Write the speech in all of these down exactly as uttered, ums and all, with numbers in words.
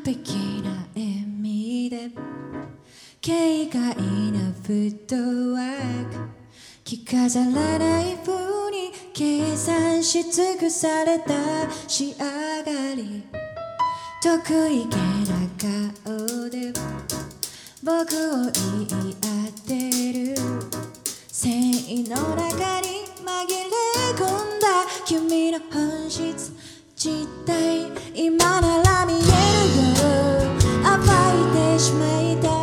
璧な笑みで軽快なフットワーク着飾らない風に計算し尽くされた仕上がり得意げな顔で僕を言い当てる繊維の中に紛れ込んだ君の本質実態今なら見えるよ暴いてしまいた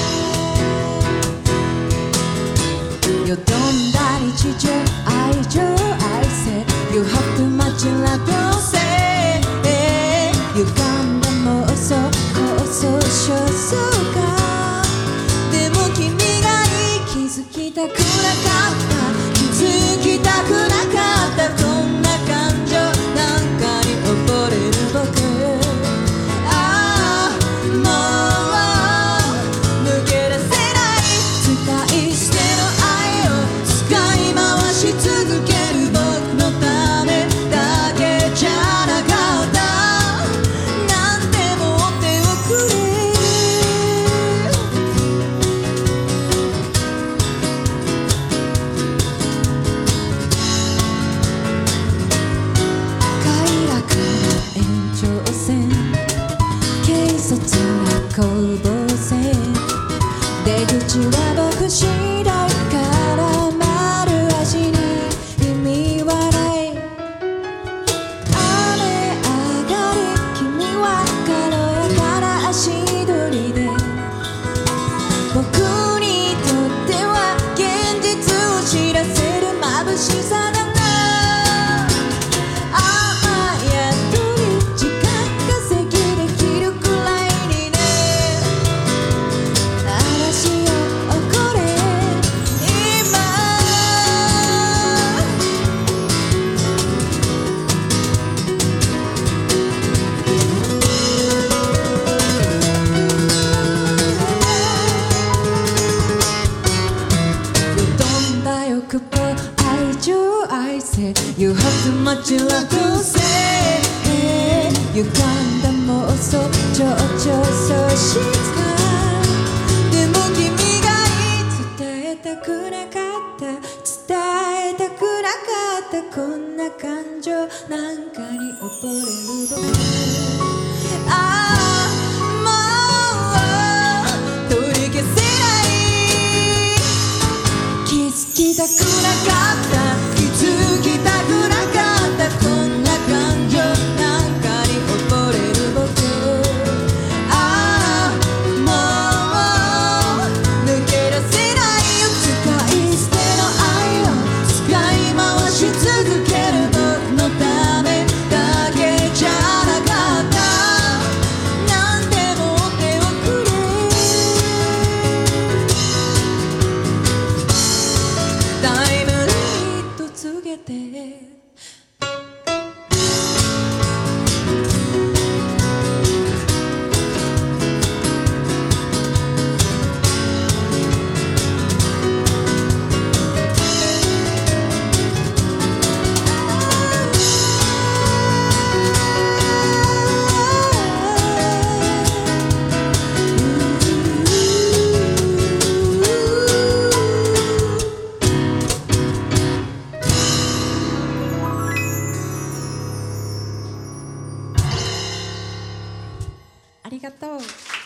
いよどんな日常愛情愛せ You have too much love to say歪んだ妄想構想焦燥感でも君が気づきたくなかった気づきたくなかったこんな感情なんかに溺れる僕ああもう抜け出せない使い捨ての愛を使い回し続ける僕のためだけじゃなかったなんでも手をくれ快楽な延長線軽率な攻防戦出口は僕次第絡まる味に意味はない雨上がり君は軽やかな足取りで僕にとっては現実を知らせる眩しさだな雨宿り時間稼ぎできるくらいにね嵐よ起これ今よどんだ欲望愛情愛せ You have too much love to say 歪んだ妄想情緒喪失感でも君が伝えたくなかった伝えたくなかったこんな感情なんかに溺れる僕ああもう取り消せない気づきたくなかった気づきたくなかったこんな感情なんかに溺れる僕ああもう抜け出せないよ使い捨ての愛を使い回し続ける僕のためだけじゃなかったなんでも手をくれタイムリミット告げてありがとう。